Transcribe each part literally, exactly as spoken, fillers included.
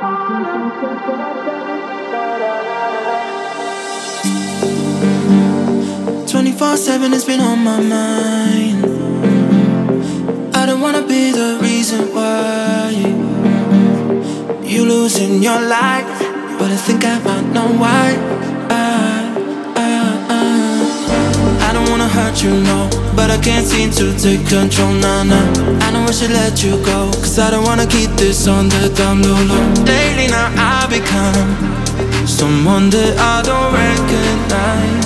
twenty-four seven has been on my mind. I don't wanna be the reason why you losing your life, but I think I might know why. I, I, I, I don't wanna hurt you, no, but I can't seem to take control, nah, nah. I know I should let you go, cause I don't wanna keep this on the down low, low. Lately now I become someone that I don't recognize.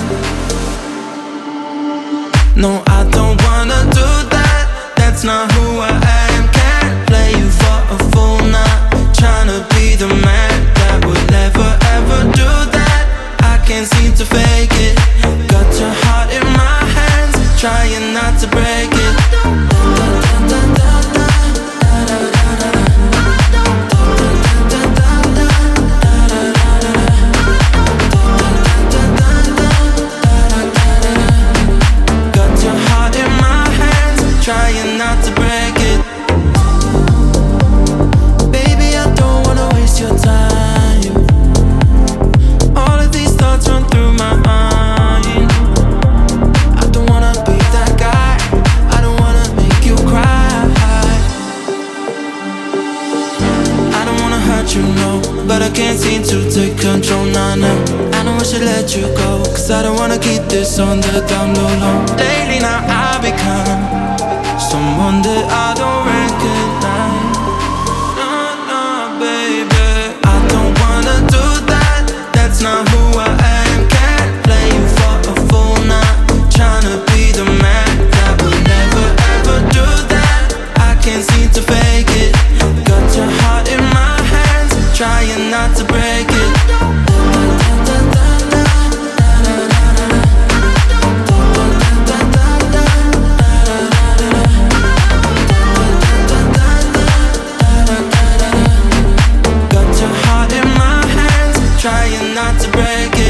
No, I don't wanna do that, that's not who I am. Can't play you for a fool, not tryna be the man that would never ever do that. I can't seem to fake it, got your heart in my hands, trying not to break it. Trying not to break it. Baby, I don't wanna waste your time. All of these thoughts run through my mind. I don't wanna be that guy, I don't wanna make you cry. I don't wanna hurt you, no, but I can't seem to take control, nah, nah. I know I should let you go, cause I don't wanna keep this on the down low, low. Lately now I become someone that I don't recognize. No, no, baby, I don't wanna do that, that's not who I am. Can't play you for a fool, not tryna be the man that would never ever do that. I can't seem to fake it, got your heart in my hands, trying not to break it. Trying not to break it.